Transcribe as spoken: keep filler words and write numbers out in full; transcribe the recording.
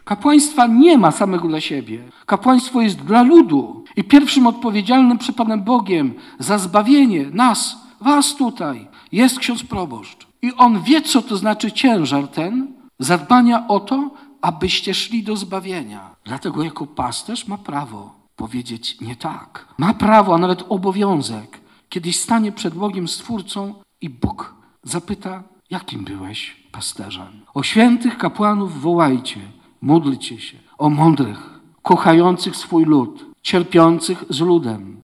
Kapłaństwa nie ma samego dla siebie. Kapłaństwo jest dla ludu. I pierwszym odpowiedzialnym przed Panem Bogiem za zbawienie nas, was tutaj, jest ksiądz proboszcz. I on wie, co to znaczy ciężar ten, zadbania o to, abyście szli do zbawienia. Dlatego jako pasterz ma prawo powiedzieć nie tak. Ma prawo, a nawet obowiązek. Kiedyś stanie przed Bogiem Stwórcą i Bóg zapyta, jakim byłeś pasterzem. O świętych kapłanów wołajcie, módlcie się. O mądrych, kochających swój lud, cierpiących z ludem.